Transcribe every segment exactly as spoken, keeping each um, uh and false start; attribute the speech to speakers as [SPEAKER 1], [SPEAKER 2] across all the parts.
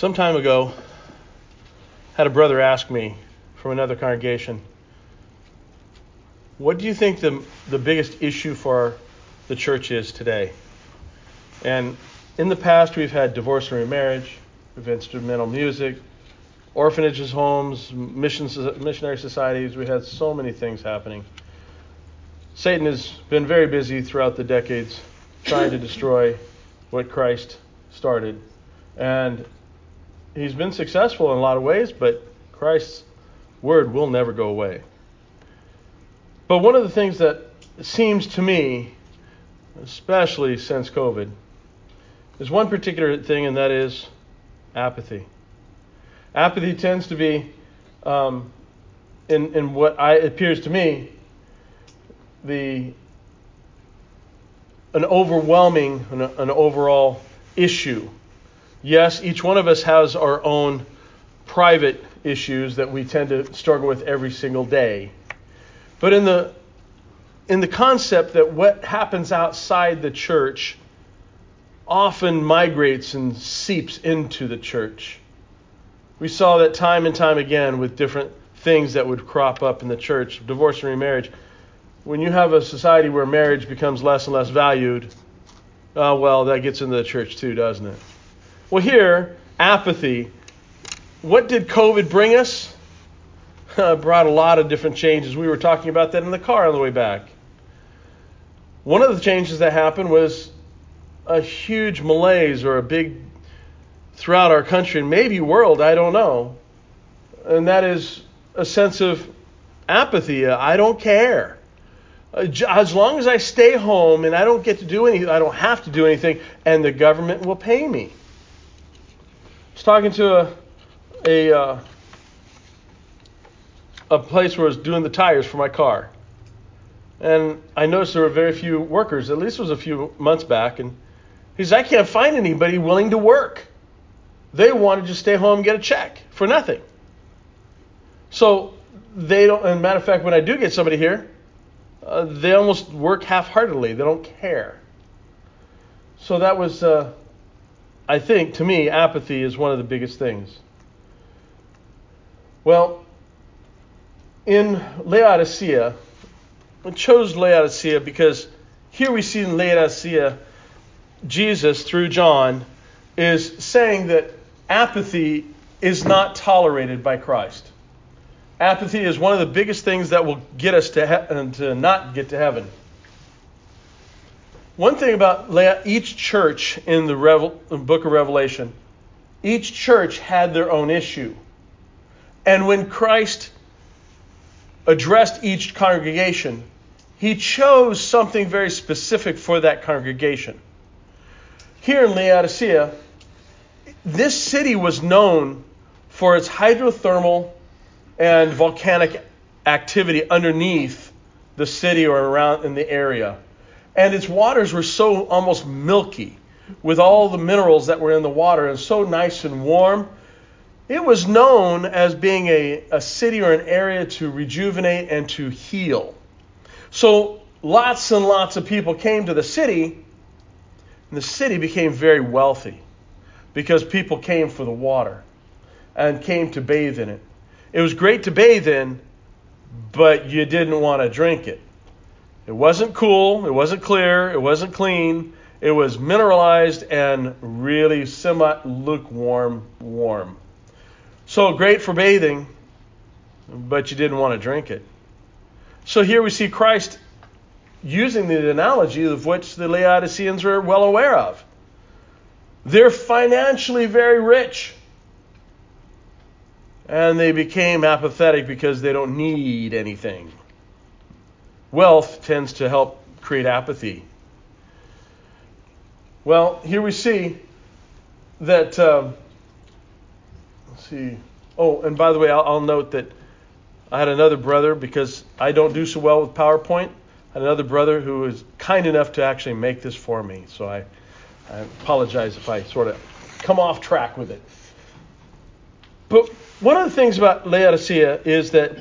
[SPEAKER 1] Some time ago, had a brother ask me from another congregation, what do you think the the biggest issue for the church is today? And in the past, we've had divorce and remarriage, we've had instrumental music, orphanages, homes, missions, missionary societies. We had so many things happening. Satan has been very busy throughout the decades trying to destroy what Christ started. And he's been successful in a lot of ways, but Christ's word will never go away. But one of the things that seems to me, especially since COVID, is one particular thing, and that is apathy. Apathy tends to be, um, in, in what I, it appears to me, the an overwhelming, an, an overall issue. Yes, each one of us has our own private issues that we tend to struggle with every single day. But in the in the concept that what happens outside the church often migrates and seeps into the church. We saw that time and time again with different things that would crop up in the church, divorce and remarriage. When you have a society where marriage becomes less and less valued, oh, well, that gets into the church too, doesn't it? Well, here, apathy. What did COVID bring us? It brought a lot of different changes. We were talking about that in the car on the way back. One of the changes that happened was a huge malaise or a big throughout our country and maybe world, I don't know. And that is a sense of apathy. I don't care. As long as I stay home and I don't get to do anything, I don't have to do anything, and the government will pay me. I was talking to a a, uh, a place where I was doing the tires for my car. And I noticed there were very few workers, at least it was a few months back, and he says, I can't find anybody willing to work. They want to just stay home and get a check for nothing. So they don't, and matter of fact, when I do get somebody here, uh, they almost work half-heartedly. They don't care. So that was, uh, I think, to me, apathy is one of the biggest things. Well, in Laodicea, I chose Laodicea because here we see in Laodicea, Jesus, through John, is saying that apathy is not tolerated by Christ. Apathy is one of the biggest things that will get us to, he- to not get to heaven. One thing about La- each church in the Revel- book of Revelation, each church had their own issue. And when Christ addressed each congregation, he chose something very specific for that congregation. Here in Laodicea, this city was known for its hydrothermal and volcanic activity underneath the city or around in the area. And its waters were so almost milky with all the minerals that were in the water and so nice and warm. It was known as being a, a city or an area to rejuvenate and to heal. So lots and lots of people came to the city, and the city became very wealthy because people came for the water and came to bathe in it. It was great to bathe in, but you didn't want to drink it. It wasn't cool, it wasn't clear, it wasn't clean. It was mineralized and really semi-lukewarm warm. So great for bathing, but you didn't want to drink it. So here we see Christ using the analogy of which the Laodiceans are well aware of. They're financially very rich. And they became apathetic because they don't need anything. Wealth tends to help create apathy. Well, here we see that, um, let's see. Oh, and by the way, I'll, I'll note that I had another brother, because I don't do so well with PowerPoint, I had another brother who was kind enough to actually make this for me. So I, I apologize if I sort of come off track with it. But one of the things about Laodicea is that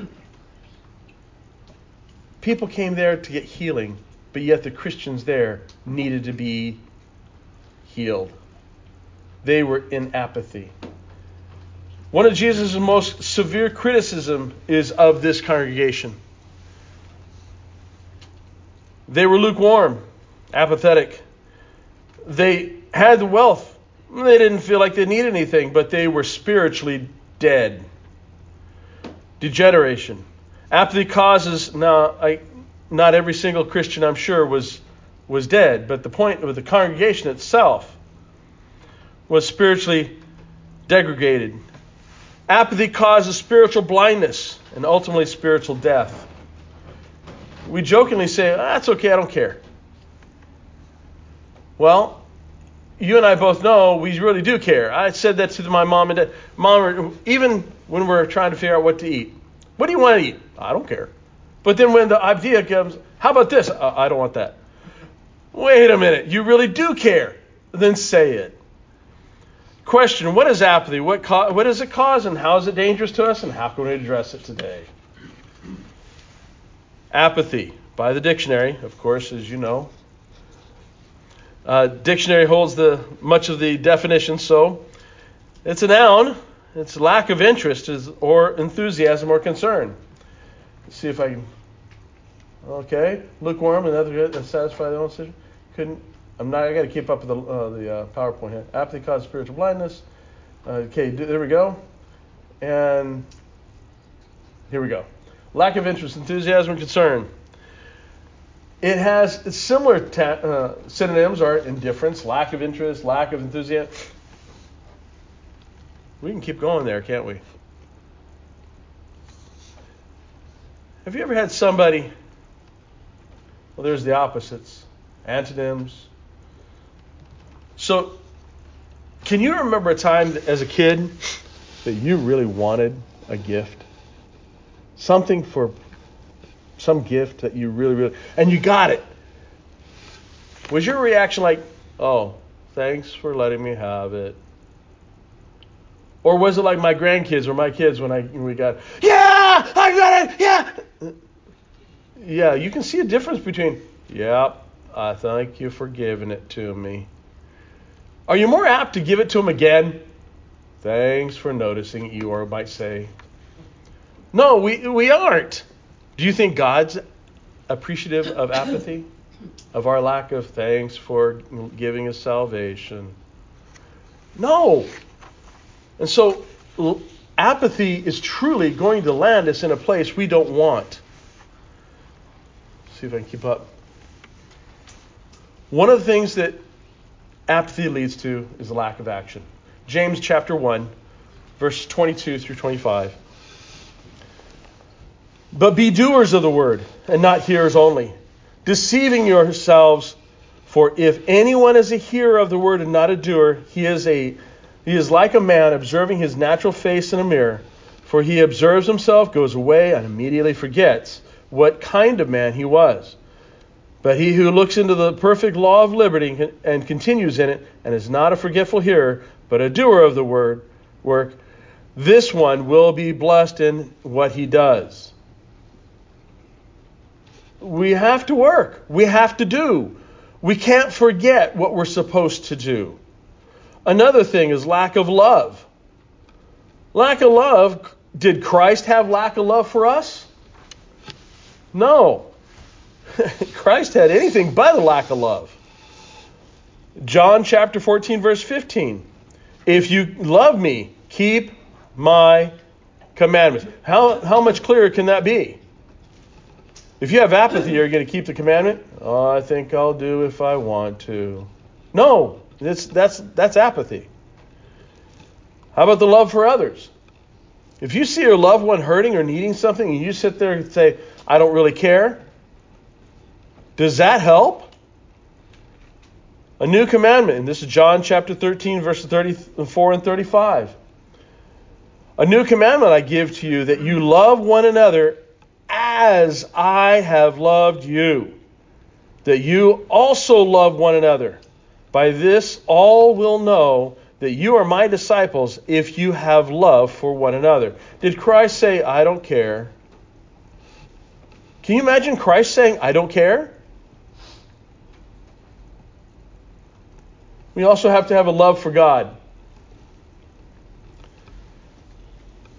[SPEAKER 1] people came there to get healing, but yet the Christians there needed to be healed. They were in apathy. One of Jesus' most severe criticism is of this congregation. They were lukewarm, apathetic. They had the wealth. They didn't feel like they needed anything, but they were spiritually dead. Degeneration. Apathy causes, now, I, not every single Christian, I'm sure, was, was dead, but the point of the congregation itself was spiritually degraded. Apathy causes spiritual blindness and ultimately spiritual death. We jokingly say, ah, that's okay, I don't care. Well, you and I both know we really do care. I said that to my mom and dad. Mom, even when we're trying to figure out what to eat. What do you want to eat? I don't care. But then when the idea comes, how about this? Uh, I don't want that. Wait a minute. You really do care. Then say it. Question, what is apathy? What, co- what does it cause and how is it dangerous to us and how can we address it today? Apathy, by the dictionary, of course, as you know. Uh, dictionary holds the much of the definition, so it's a noun. It's lack of interest is, or enthusiasm or concern. Let's see if I can. Okay, lukewarm, another good, satisfy the own decision. Couldn't. I'm not. I got to keep up with the uh, the uh, PowerPoint here. Apathy causes spiritual blindness. Uh, okay, there we go. And here we go. Lack of interest, enthusiasm, and concern. It has similar ta- uh, synonyms are indifference, lack of interest, lack of enthusiasm. We can keep going there, can't we? Have you ever had somebody, well, there's the opposites, antonyms. So, can you remember a time as a kid that you really wanted a gift? Something for some gift that you really, really, and you got it. Was your reaction like, oh, thanks for letting me have it? Or was it like my grandkids or my kids when I when we got, yeah, I got it, yeah. Yeah, you can see a difference between, yep, I thank you for giving it to me. Are you more apt to give it to them again? Thanks for noticing, Eeyore might say. No, we we aren't. Do you think God's appreciative of apathy? Of our lack of thanks for giving us salvation? No. And so apathy is truly going to land us in a place we don't want. Let's see if I can keep up. One of the things that apathy leads to is a lack of action. James chapter one, verse twenty-two through twenty-five. But be doers of the word, and not hearers only, deceiving yourselves. For if anyone is a hearer of the word and not a doer, he is a he is like a man observing his natural face in a mirror. For he observes himself, goes away, and immediately forgets what kind of man he was. But he who looks into the perfect law of liberty and continues in it, and is not a forgetful hearer, but a doer of the word work, this one will be blessed in what he does. We have to work. We have to do. We can't forget what we're supposed to do. Another thing is lack of love. Lack of love. Did Christ have lack of love for us? No. Christ had anything but a lack of love. John chapter fourteen, verse fifteen. If you love me, keep my commandments. How, how much clearer can that be? If you have apathy, are you going to keep the commandment? Oh, I think I'll do if I want to. No, that's that's that's apathy. How about the love for others? If you see your loved one hurting or needing something and you sit there and say, I don't really care, does that help? A new commandment, and this is John chapter thirteen, verses thirty-four and thirty-five. A new commandment I give to you, that you love one another as I have loved you, that you also love one another. By this all will know that you are my disciples if you have love for one another. Did Christ say, I don't care? Can you imagine Christ saying, I don't care? We also have to have a love for God.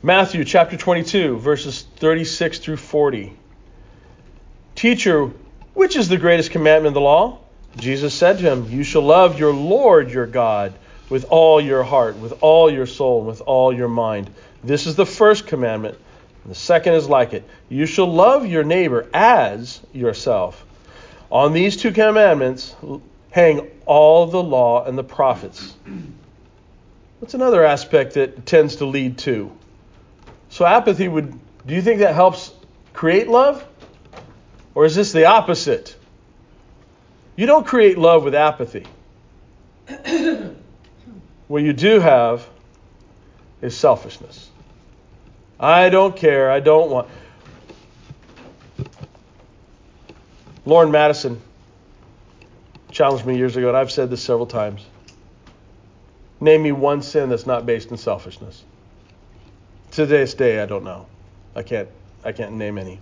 [SPEAKER 1] Matthew chapter twenty-two, verses thirty-six through forty. Teacher, which is the greatest commandment of the law? Jesus said to him, you shall love your Lord your God with all your heart, with all your soul, and with all your mind. This is the first commandment. The second is like it. You shall love your neighbor as yourself. On these two commandments hang all the law and the prophets. What's another aspect that tends to lead to? So apathy would, do you think that helps create love? Or is this the opposite? You don't create love with apathy. What you do have is selfishness. I don't care. I don't want. Lauren Madison challenged me years ago, and I've said this several times. Name me one sin that's not based in selfishness. To this day, I don't know. I can't. I can't name any.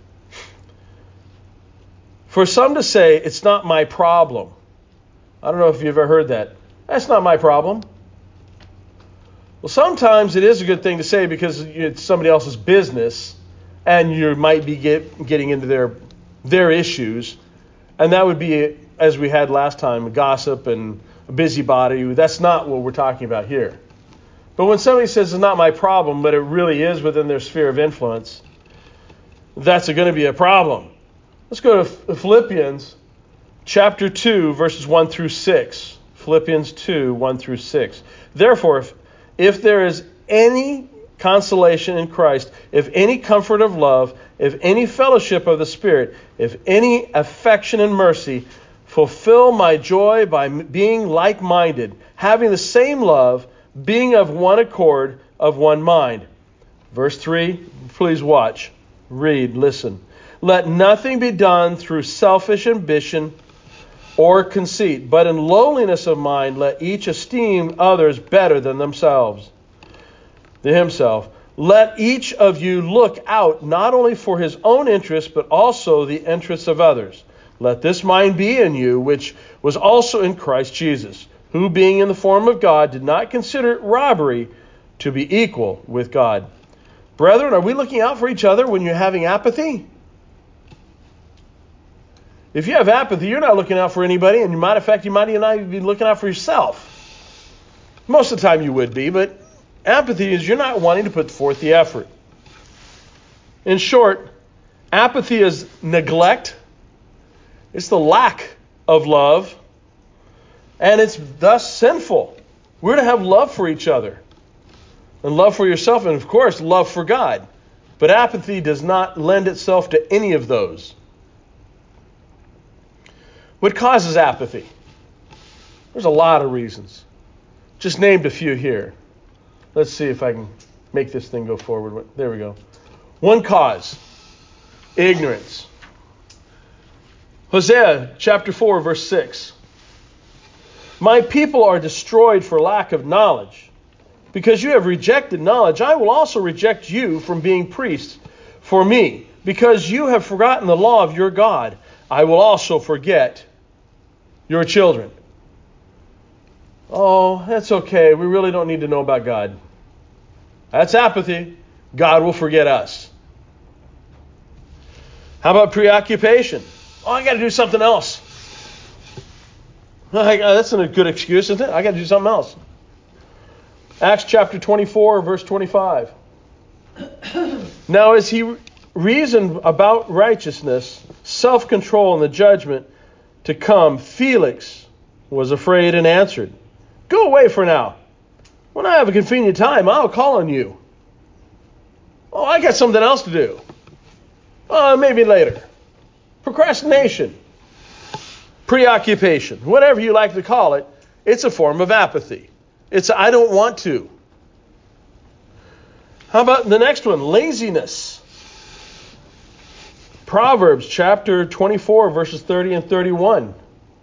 [SPEAKER 1] For some to say, it's not my problem. I don't know if you've ever heard that. That's not my problem. Well, sometimes it is a good thing to say because it's somebody else's business and you might be get, getting into their their issues. And that would be, as we had last time, gossip and a busybody. That's not what we're talking about here. But when somebody says it's not my problem, but it really is within their sphere of influence, that's going to be a problem. Let's go to Philippians chapter two, verses one through six. Philippians two, one through six. Therefore, if If there is any consolation in Christ, if any comfort of love, if any fellowship of the Spirit, if any affection and mercy, fulfill my joy by being like-minded, having the same love, being of one accord, of one mind. Verse three, please watch, read, listen. Let nothing be done through selfish ambition or conceit, but in lowliness of mind let each esteem others better than themselves, than himself. Let each of you look out not only for his own interest, but also the interests of others. Let this mind be in you, which was also in Christ Jesus, who being in the form of God did not consider it robbery to be equal with God. Brethren, are we looking out for each other when you're having apathy? If you have apathy, you're not looking out for anybody, and you might, in fact, you might even be looking out for yourself. Most of the time you would be, but apathy is you're not wanting to put forth the effort. In short, apathy is neglect. It's the lack of love, and it's thus sinful. We're to have love for each other, and love for yourself, and of course, love for God. But apathy does not lend itself to any of those. What causes apathy? There's a lot of reasons. Just named a few here. Let's see if I can make this thing go forward. There we go. One cause, ignorance. Hosea chapter four, verse six. My people are destroyed for lack of knowledge. Because you have rejected knowledge, I will also reject you from being priests for me. Because you have forgotten the law of your God, I will also forget your children. Oh, that's okay. We really don't need to know about God. That's apathy. God will forget us. How about preoccupation? Oh, I got to do something else. That's a good excuse, isn't it? I got to do something else. Acts chapter twenty-four, verse twenty-five. Now as he reasoned about righteousness, self-control, and the judgment to come, Felix was afraid and answered, go away for now. When I have a convenient time, I'll call on you. Oh, I got something else to do. Uh, maybe later. Procrastination. Preoccupation. Whatever you like to call it, it's a form of apathy. It's I don't want to. How about the next one? Laziness. Proverbs chapter twenty-four, verses thirty and thirty-one.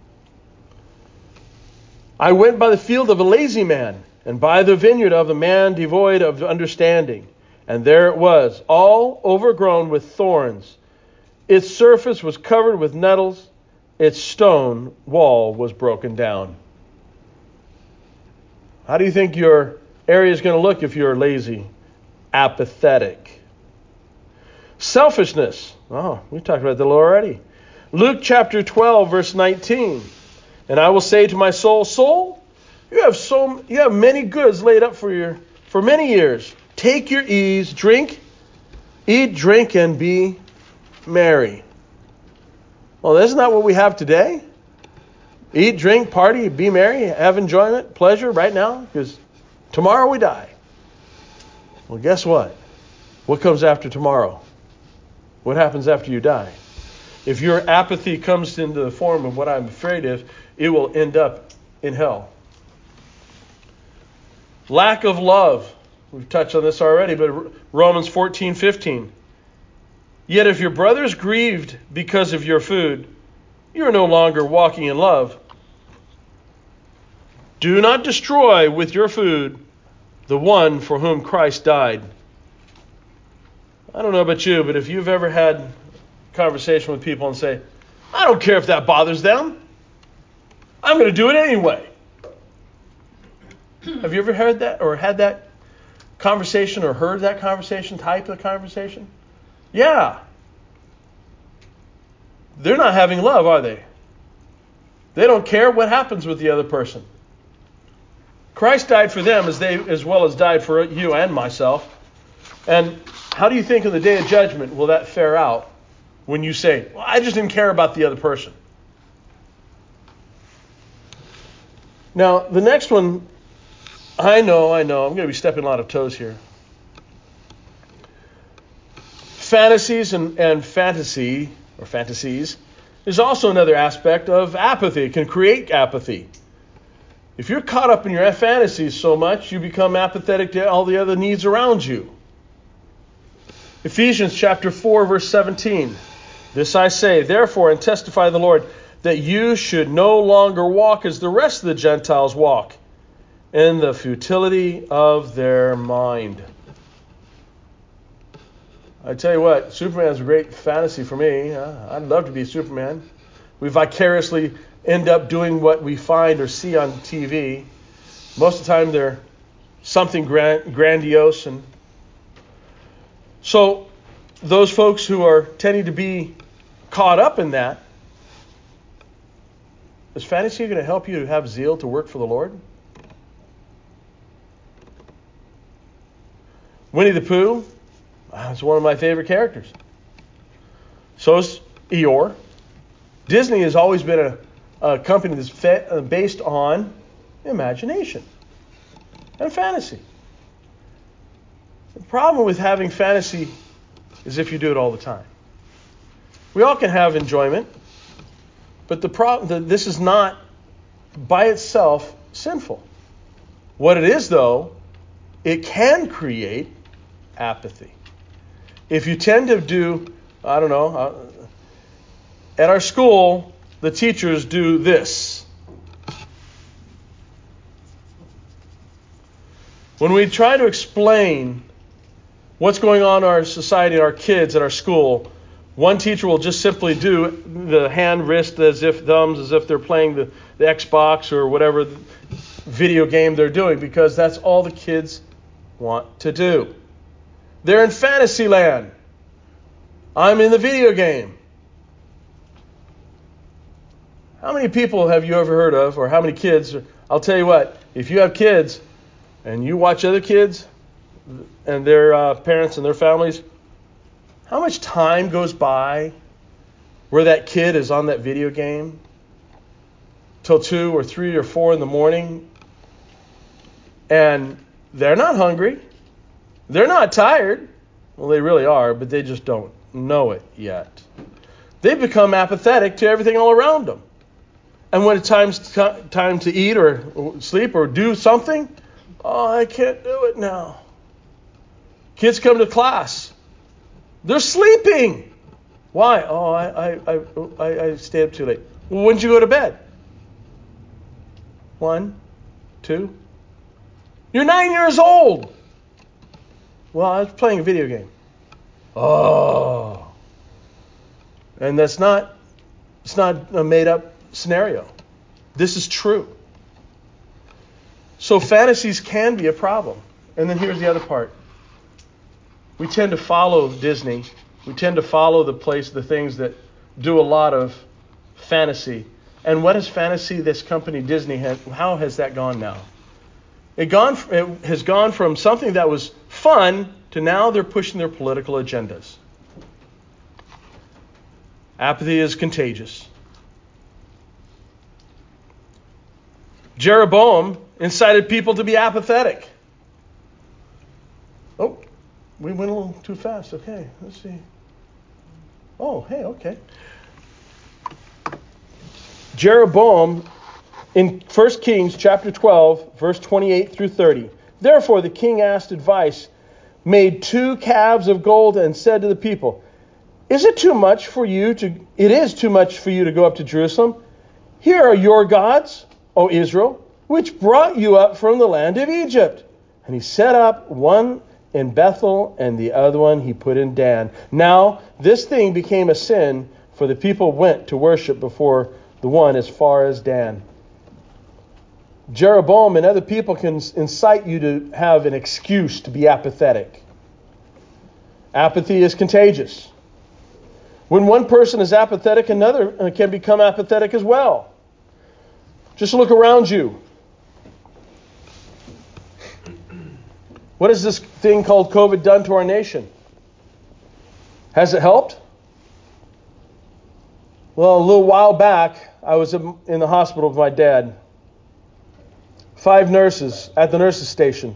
[SPEAKER 1] I went by the field of a lazy man, and by the vineyard of a man devoid of understanding. And there it was, all overgrown with thorns. Its surface was covered with nettles. Its stone wall was broken down. How do you think your area is going to look if you're lazy apathetic. Selfishness. Oh, we talked about that already. Luke chapter twelve, verse nineteen. And I will say to my soul, soul, you have so you have many goods laid up for your for many years. Take your ease, drink, eat, drink, and be merry. Well, isn't that what we have today? Eat, drink, party, be merry, have enjoyment, pleasure right now, because tomorrow we die. Well, guess what? What comes after tomorrow? What happens after you die? If your apathy comes into the form of what I'm afraid of, it will end up in hell. Lack of love. We've touched on this already, but Romans fourteen fifteen. Yet if your brother is grieved because of your food, you are no longer walking in love. Do not destroy with your food the one for whom Christ died. I don't know about you, but if you've ever had a conversation with people and say, I don't care if that bothers them. I'm going to do it anyway. Have you ever heard that or had that conversation or heard that conversation, type of conversation? Yeah. They're not having love, are they? They don't care what happens with the other person. Christ died for them as they as well as died for you and myself. And how do you think in the day of judgment will that fare out when you say, well, I just didn't care about the other person? Now, the next one, I know, I know, I'm going to be stepping a lot of toes here. Fantasies and, and fantasy, or fantasies, is also another aspect of apathy. It can create apathy. If you're caught up in your fantasies so much, you become apathetic to all the other needs around you. Ephesians chapter four, verse seventeen. This I say, therefore, and testify the Lord, that you should no longer walk as the rest of the Gentiles walk, in the futility of their mind. I tell you what, Superman's a great fantasy for me. I'd love to be Superman. We vicariously end up doing what we find or see on T V. Most of the time they're something grand, grandiose. And so those folks who are tending to be caught up in that, is fantasy going to help you to have zeal to work for the Lord? Winnie the Pooh, that's one of my favorite characters. So is Eeyore. Disney has always been a, a company that's fe- uh, based on imagination and fantasy. The problem with having fantasy is if you do it all the time. We all can have enjoyment, but the problem, the, this is not by itself sinful. What it is, though, it can create apathy. If you tend to do, I don't know, uh, at our school, the teachers do this. When we try to explain what's going on in our society, our kids at our school, one teacher will just simply do the hand wrist as if thumbs, as if they're playing the, the Xbox or whatever video game they're doing, because that's all the kids want to do. They're in fantasy land. I'm in the video game. How many people have you ever heard of, or how many kids? I'll tell you what, if you have kids and you watch other kids and their uh, parents and their families, how much time goes by where that kid is on that video game till two or three or four in the morning, and they're not hungry, they're not tired. Well, they really are, but they just don't know it yet. They've become apathetic to everything all around them. And when it's time, time to eat or sleep or do something, oh, I can't do it now. Kids come to class. They're sleeping. Why? Oh, I, I, I, I stayed up too late. Well, when did you go to bed? One, two. You're nine years old. Well, I was playing a video game. Oh. And that's not, it's not a made-up scenario. This is true. So fantasies can be a problem. And then here's the other part. we tend to follow Disney. We tend to follow the place, the things that do a lot of fantasy. And what is fantasy? This company Disney has, how has that gone now? It gone it has gone from something that was fun to now they're pushing their political agendas. Apathy is contagious. Jeroboam incited people to be apathetic. Oh, we went a little too fast. Okay, let's see. Oh, hey, okay. Jeroboam, in First Kings chapter twelve, verse twenty-eight through thirty. Therefore the king asked advice, made two calves of gold, and said to the people, Is it too much for you to it is too much for you to go up to Jerusalem? Here are your gods, O Israel, which brought you up from the land of Egypt. And he set up one in Bethel, and the other one he put in Dan. Now this thing became a sin, for the people went to worship before the one as far as Dan. Jeroboam and other people can incite you to have an excuse to be apathetic. Apathy is contagious. When one person is apathetic, another can become apathetic as well. Just look around you. What has this thing called COVID done to our nation? Has it helped? Well, a little while back, I was in the hospital with my dad. Five nurses at the nurses station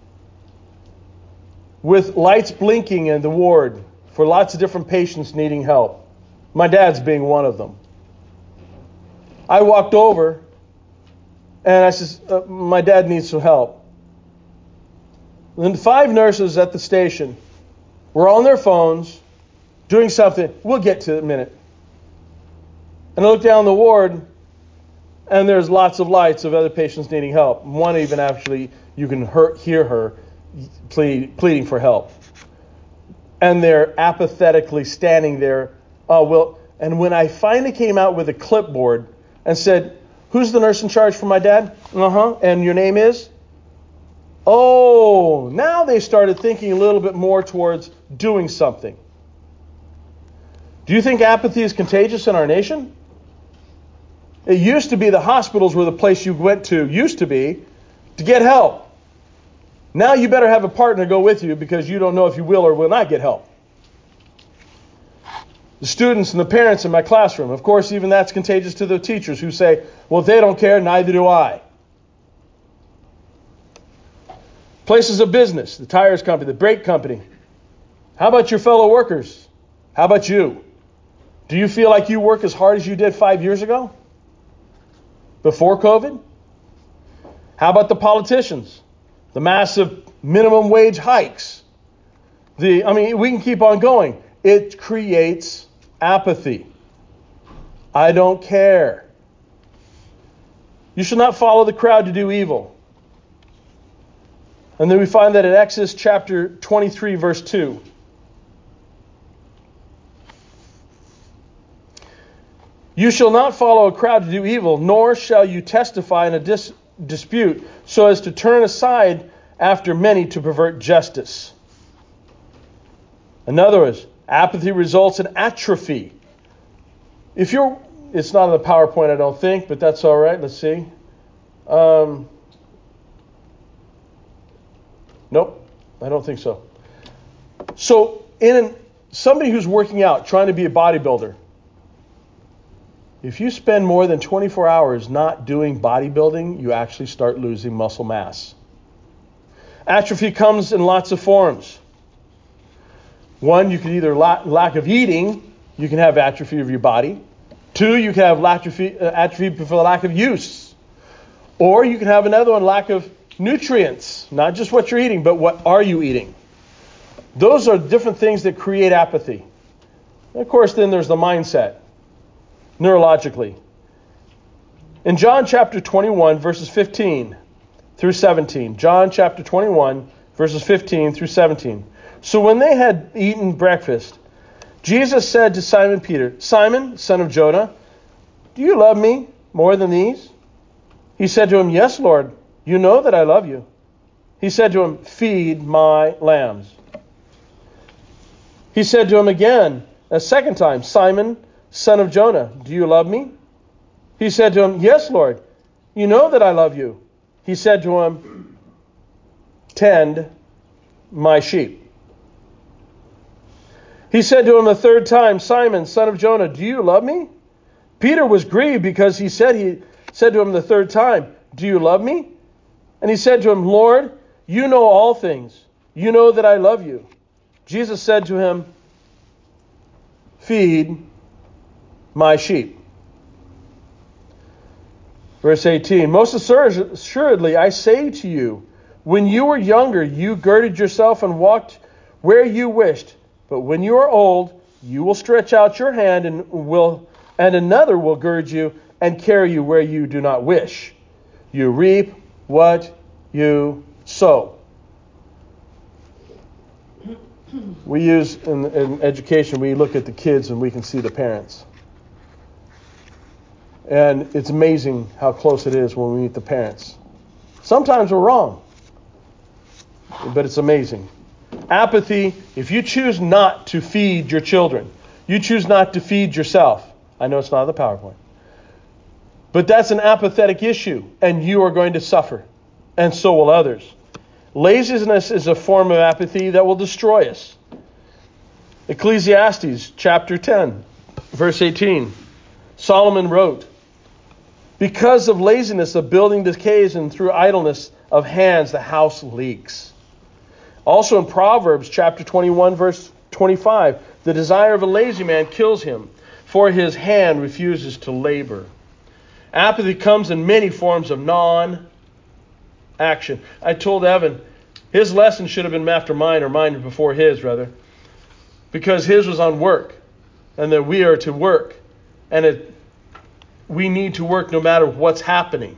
[SPEAKER 1] with lights blinking in the ward for lots of different patients needing help. My dad's being one of them. I walked over and I said, uh, my dad needs some help. And five nurses at the station were on their phones doing something. We'll get to it in a minute. And I looked down the ward, and there's lots of lights of other patients needing help. One even actually, you can hear, hear her plead, pleading for help. And they're apathetically standing there. Oh, well, and when I finally came out with a clipboard and said, who's the nurse in charge for my dad? Uh-huh. And your name is? Oh, now they started thinking a little bit more towards doing something. Do you think apathy is contagious in our nation? It used to be the hospitals were the place you went to, used to be, to get help. Now you better have a partner go with you because you don't know if you will or will not get help. The students and the parents in my classroom, of course, even that's contagious to the teachers who say, well, if they don't care, neither do I. Places of business, the tires company, the brake company. How about your fellow workers? How about you? Do you feel like you work as hard as you did five years ago? Before COVID? How about the politicians? The massive minimum wage hikes. The I mean, we can keep on going. It creates apathy. I don't care. You should not follow the crowd to do evil. And then we find that in Exodus chapter twenty-three, verse two. You shall not follow a crowd to do evil, nor shall you testify in a dis- dispute so as to turn aside after many to pervert justice. In other words, apathy results in atrophy. If you're, it's not on the PowerPoint, I don't think, but that's all right. Let's see. Um, nope, I don't think so. So, in an, somebody who's working out, trying to be a bodybuilder, if you spend more than twenty-four hours not doing bodybuilding, you actually start losing muscle mass. Atrophy comes in lots of forms. One, you can either la- lack of eating, you can have atrophy of your body. Two, you can have atrophy, uh, atrophy for the lack of use. Or you can have another one, lack of nutrients. Not just what you're eating, but what are you eating? Those are different things that create apathy. And of course, then there's the mindset. Neurologically. In John chapter twenty-one, verses fifteen through seventeen. John chapter twenty-one, verses fifteen through seventeen. So when they had eaten breakfast, Jesus said to Simon Peter, Simon, son of Jonah, do you love me more than these? He said to him, Yes, Lord, you know that I love you. He said to him, Feed my lambs. He said to him again, a second time, Simon, son of Jonah, do you love me? He said to him, yes, Lord, you know that I love you. He said to him, tend my sheep. He said to him a third time, Simon, son of Jonah, do you love me? Peter was grieved because he said he said to him the third time, do you love me? And he said to him, Lord, you know all things. You know that I love you. Jesus said to him, feed my sheep. Verse eighteen, most assuredly I say to you, when you were younger, you girded yourself and walked where you wished. But when you are old, you will stretch out your hand and will, and another will gird you and carry you where you do not wish. You reap what you sow. We use, in, in education, we look at the kids and we can see the parents. And it's amazing how close it is when we meet the parents. Sometimes we're wrong, but it's amazing. Apathy, if you choose not to feed your children, you choose not to feed yourself. I know it's not the PowerPoint. But that's an apathetic issue, and you are going to suffer, and so will others. Laziness is a form of apathy that will destroy us. Ecclesiastes chapter ten, verse eighteen. Solomon wrote, because of laziness, the building decays, and through idleness of hands, the house leaks. Also in Proverbs chapter twenty-one, verse twenty-five, the desire of a lazy man kills him, for his hand refuses to labor. Apathy comes in many forms of non-action. I told Evan, his lesson should have been after mine, or mine before his, rather, because his was on work, and that we are to work, and it, we need to work no matter what's happening.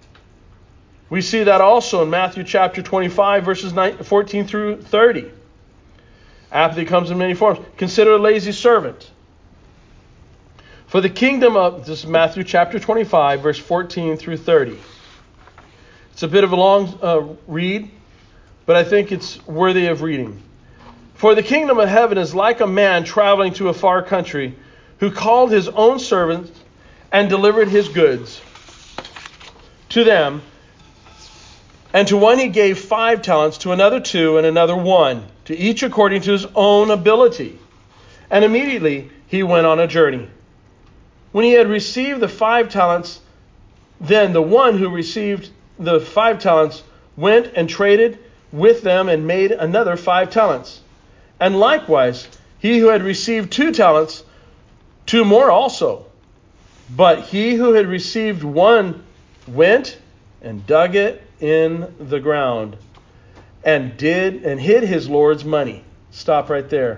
[SPEAKER 1] We see that also in Matthew chapter twenty-five, verses fourteen through thirty. Apathy comes in many forms. Consider a lazy servant. For the kingdom of, this is Matthew chapter twenty-five, verse fourteen through thirty. It's a bit of a long uh, read, but I think it's worthy of reading. For the kingdom of heaven is like a man traveling to a far country, who called his own servants and delivered his goods to them. And to one he gave five talents, to another two, and another one, to each according to his own ability. And immediately he went on a journey. When he had received the five talents, then the one who received the five talents went and traded with them and made another five talents. And likewise, he who had received two talents, two more also. But he who had received one went and dug it in the ground and did and hid his Lord's money. Stop right there.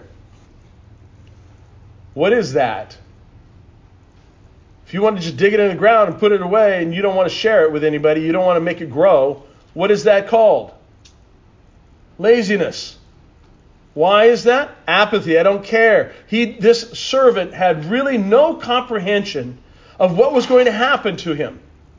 [SPEAKER 1] What is that? If you want to just dig it in the ground and put it away and you don't want to share it with anybody, you don't want to make it grow, what is that called? Laziness. Why is that? Apathy. I don't care. He, this servant had really no comprehension of what was going to happen to him.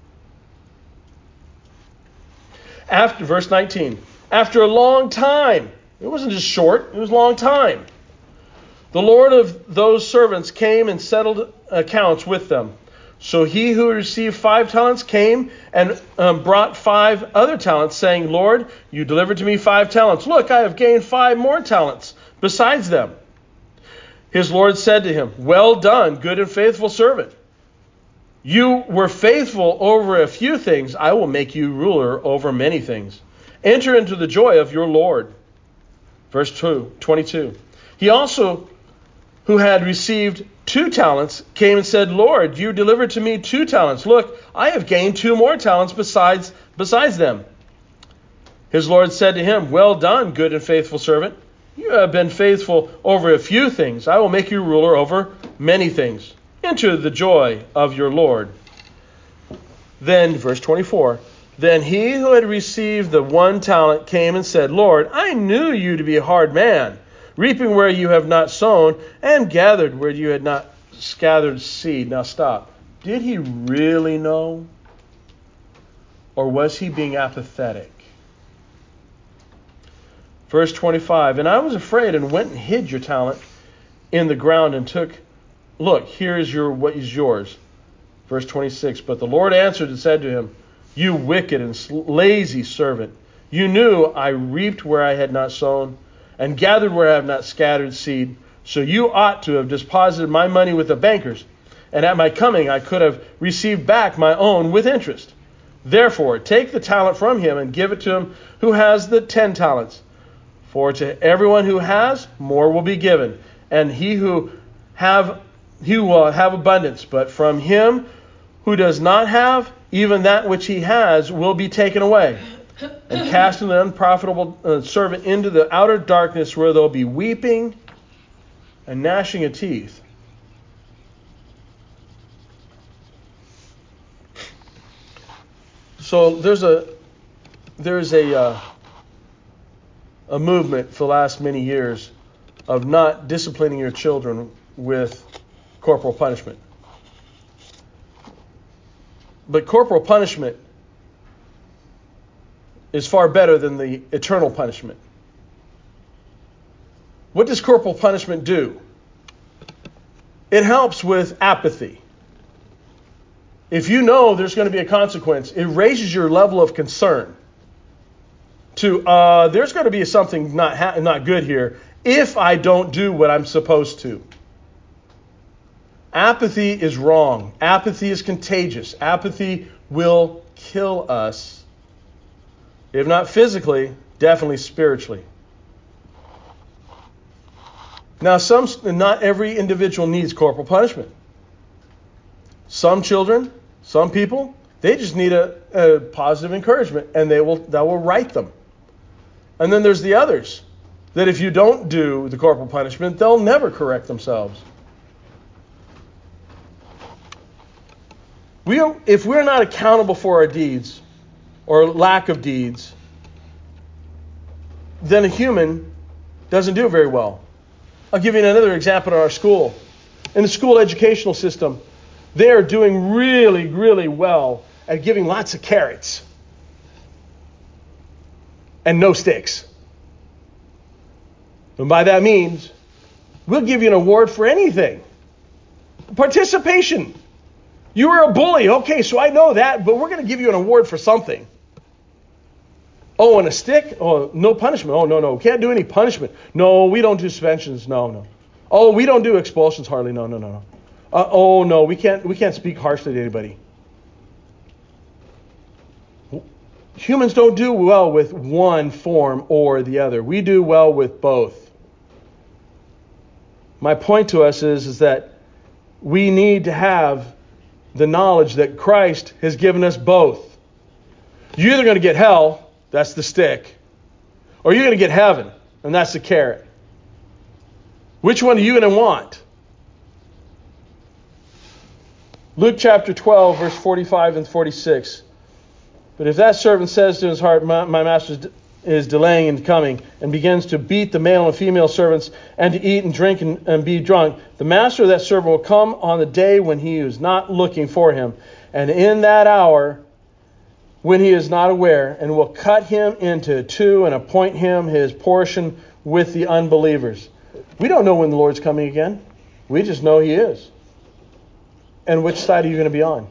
[SPEAKER 1] After verse nineteen, after a long time, it wasn't just short, it was a long time, the Lord of those servants came and settled accounts with them. So he who received five talents came and um, brought five other talents, saying, Lord, you delivered to me five talents. Look, I have gained five more talents besides them. His Lord said to him, well done, good and faithful servant. You were faithful over a few things. I will make you ruler over many things. Enter into the joy of your Lord. Verse two, twenty-two. He also, who had received two talents, came and said, Lord, you delivered to me two talents. Look, I have gained two more talents besides, besides them. His Lord said to him, well done, good and faithful servant. You have been faithful over a few things. I will make you ruler over many things. Enter the joy of your Lord. Then, verse twenty-four, then he who had received the one talent came and said, Lord, I knew you to be a hard man, reaping where you have not sown, and gathered where you had not gathered seed. Now stop. Did he really know? Or was he being apathetic? Verse twenty-five, and I was afraid and went and hid your talent in the ground and took, look, here is your what is yours. Verse twenty-six, but the Lord answered and said to him, you wicked and lazy servant, you knew I reaped where I had not sown and gathered where I have not scattered seed. So you ought to have deposited my money with the bankers, and at my coming I could have received back my own with interest. Therefore, take the talent from him and give it to him who has the ten talents. For to everyone who has, more will be given, and he who have he will have abundance. But from him who does not have, even that which he has will be taken away. And casting the unprofitable uh, servant into the outer darkness, where there will be weeping and gnashing of teeth. So there's a there's a uh, a movement for the last many years of not disciplining your children with corporal punishment. But corporal punishment is far better than the eternal punishment. What does corporal punishment do? It helps with apathy. If you know there's going to be a consequence, it raises your level of concern to uh, there's going to be something not ha- not good here if I don't do what I'm supposed to. Apathy is wrong. Apathy is contagious. Apathy will kill us, if not physically, definitely spiritually. Now, some not every individual needs corporal punishment. Some children, some people, they just need a, a positive encouragement, and they will that will right them. And then there's the others, that if you don't do the corporal punishment, they'll never correct themselves. We don't, if we're not accountable for our deeds, or lack of deeds, then a human doesn't do very well. I'll give you another example in our school. In the school educational system, they are doing really, really well at giving lots of carrots and no sticks. And by that means, we'll give you an award for anything. Participation. You were a bully. Okay, so I know that, but we're going to give you an award for something. Oh, and a stick? Oh, no punishment. Oh, no, no. We can't do any punishment. No, we don't do suspensions. No, no. Oh, we don't do expulsions hardly. No, no, no, no. Uh, oh, no, we can't, we can't speak harshly to anybody. Humans don't do well with one form or the other. We do well with both. My point to us is, is that we need to have the knowledge that Christ has given us both. You're either going to get hell, that's the stick, or you're going to get heaven, and that's the carrot. Which one are you going to want? Luke chapter twelve, verse forty-five and forty-six. But if that servant says to his heart, my, my master is delaying in coming, and begins to beat the male and female servants, and to eat and drink and, and be drunk, the master of that servant will come on the day when he is not looking for him, and in that hour when he is not aware, and will cut him into two and appoint him his portion with the unbelievers. We don't know when the Lord's coming again. We just know he is. And which side are you going to be on?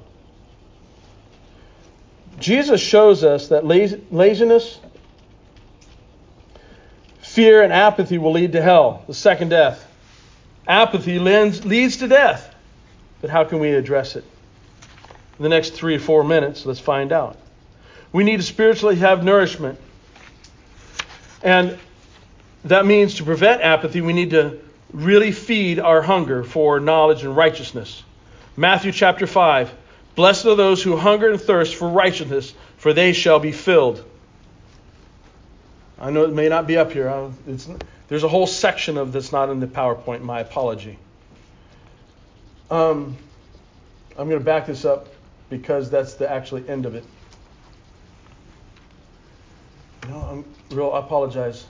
[SPEAKER 1] Jesus shows us that laziness, fear, and apathy will lead to hell, the second death. Apathy leads to death. But how can we address it? In the next three or four minutes, let's find out. We need to spiritually have nourishment. And that means to prevent apathy, we need to really feed our hunger for knowledge and righteousness. Matthew chapter five. Blessed are those who hunger and thirst for righteousness, for they shall be filled. I know it may not be up here. It's, there's a whole section of this not in the PowerPoint. My apology. Um, I'm going to back this up because that's the actually end of it. No, I'm real. I apologize.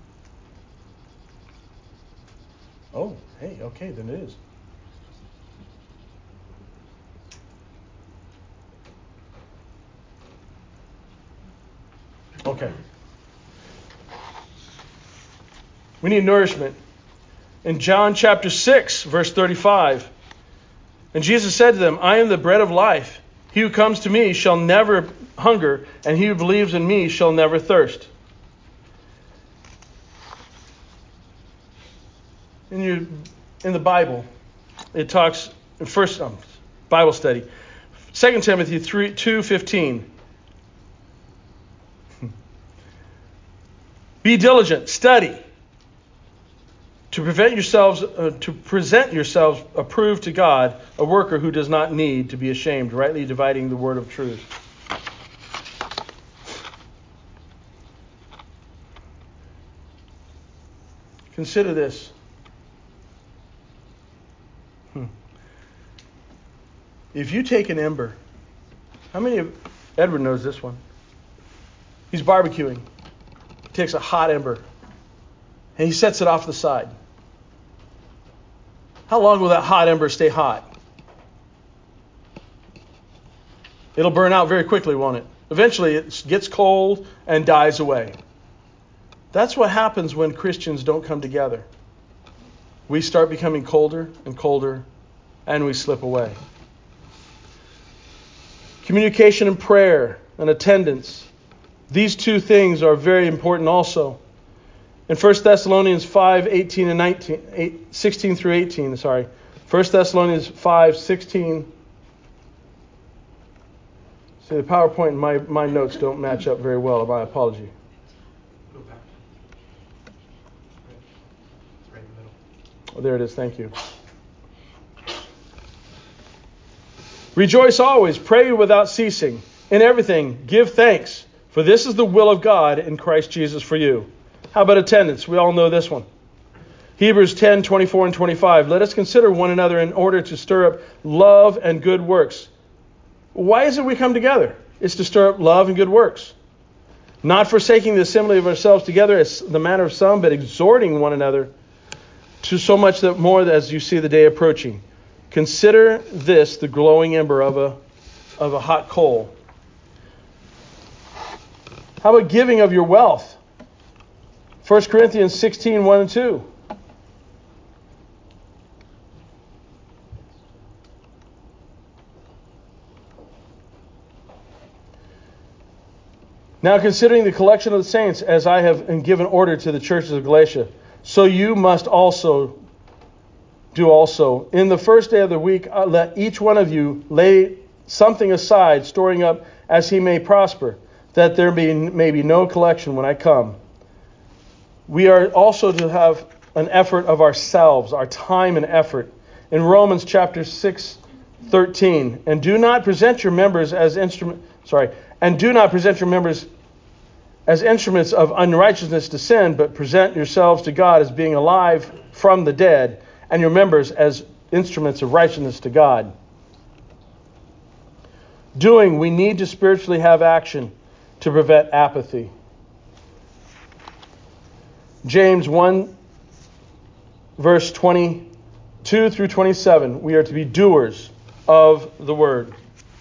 [SPEAKER 1] Oh, hey, okay, then it is. Okay. We need nourishment. In John chapter six, verse thirty-five, and Jesus said to them, I am the bread of life. He who comes to me shall never hunger, and he who believes in me shall never thirst. In, your, in the Bible, it talks, first um, Bible study, Second Timothy three, two fifteen. Be diligent, study, to prevent yourselves, uh, to present yourselves approved to God, a worker who does not need to be ashamed, rightly dividing the word of truth. Consider this. Hmm. If you take an ember, how many of Edward knows this one? He's barbecuing. He takes a hot ember and he sets it off the side. How long will that hot ember stay hot? It'll burn out very quickly, won't it? Eventually it gets cold and dies away. That's what happens when Christians don't come together. We start becoming colder and colder, and we slip away. Communication and prayer and attendance. These two things are very important also. In First Thessalonians five, eighteen and nineteen, eight, sixteen through eighteen, sorry. First Thessalonians five, sixteen. See, the PowerPoint and my, my notes don't match up very well. My apology.
[SPEAKER 2] Go back. It's right in the middle.
[SPEAKER 1] Oh, there it is. Thank you. Rejoice always, pray without ceasing. In everything, give thanks, for this is the will of God in Christ Jesus for you. How about attendance? We all know this one. Hebrews ten, twenty-four and twenty-five. Let us consider one another in order to stir up love and good works. Why is it we come together? It's to stir up love and good works. Not forsaking the assembly of ourselves together as the manner of some, but exhorting one another, to so much that more as you see the day approaching. Consider this the glowing ember of a of a hot coal. How about giving of your wealth? First Corinthians sixteen, one and two. Now considering the collection of the saints, as I have given order to the churches of Galatia, so you must also do also. In the first day of the week, uh, let each one of you lay something aside, storing up as he may prosper, that there be, may be no collection when I come. We are also to have an effort of ourselves, our time and effort. In Romans chapter six, thirteen, and do not present your members as instrument, sorry, and do not present your members as instruments of unrighteousness to sin, but present yourselves to God as being alive from the dead, and your members as instruments of righteousness to God. Doing, we need to spiritually have action to prevent apathy. James one, verse twenty-two through twenty-seven, we are to be doers of the word.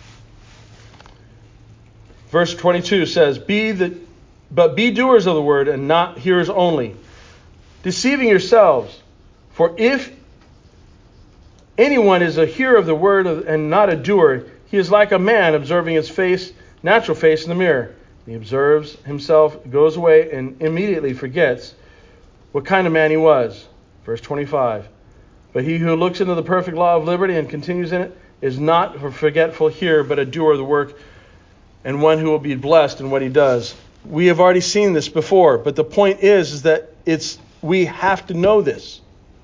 [SPEAKER 1] Verse twenty-two says, "Be the, but be doers of the word and not hearers only, deceiving yourselves. For if anyone is a hearer of the word and not a doer, he is like a man observing his face, natural face in the mirror. He observes himself, goes away, and immediately forgets what kind of man he was." Verse twenty-five. "But he who looks into the perfect law of liberty and continues in it is not a forgetful hearer, but a doer of the work, and one who will be blessed in what he does." We have already seen this before, but the point is, is that it's we have to know this.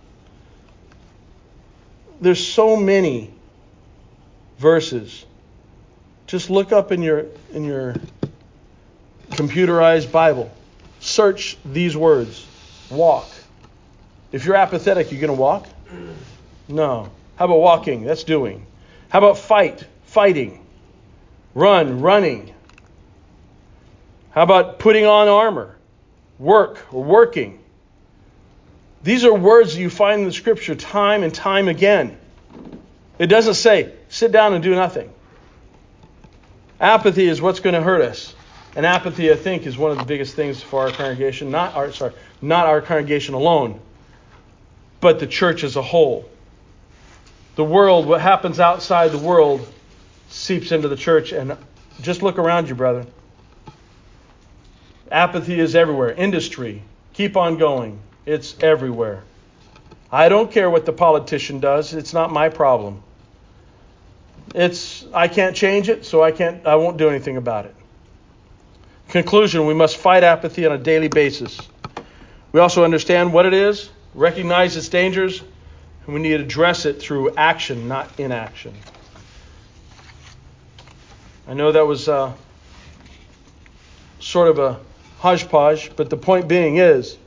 [SPEAKER 1] There's so many verses. Just look up in your in your computerized Bible. Search these words. Walk. If you're apathetic, you're going to walk? No. How about walking? That's doing. How about fight? Fighting. Run, running. How about putting on armor? Work or working. These are words you find in the scripture time and time again. It doesn't say, sit down and do nothing. Apathy is what's going to hurt us. And apathy, I think, is one of the biggest things for our congregation. Not our sorry, not our congregation alone, but the church as a whole. The world, what happens outside the world, seeps into the church. And just look around you, brother. Apathy is everywhere. Industry, keep on going. It's everywhere. I don't care what the politician does. It's not my problem. It's I can't change it, so I can't. I won't do anything about it. Conclusion: we must fight apathy on a daily basis. We also understand what it is, recognize its dangers, and we need to address it through action, not inaction. I know that was uh, sort of a hodgepodge, but the point being is,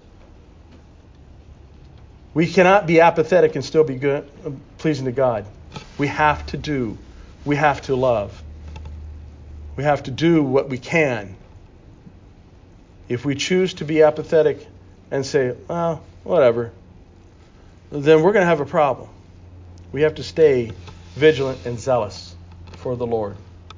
[SPEAKER 1] we cannot be apathetic and still be good, pleasing to God. We have to do. We have to love. We have to do what we can. If we choose to be apathetic and say, well, whatever, then we're going to have a problem. We have to stay vigilant and zealous for the Lord.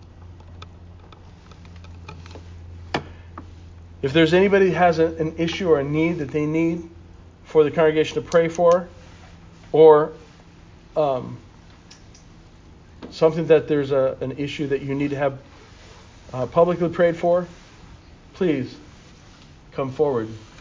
[SPEAKER 1] If there's anybody who has a, an issue or a need that they need for the congregation to pray for, or um, something that there's a, an issue that you need to have uh, publicly prayed for, please come forward.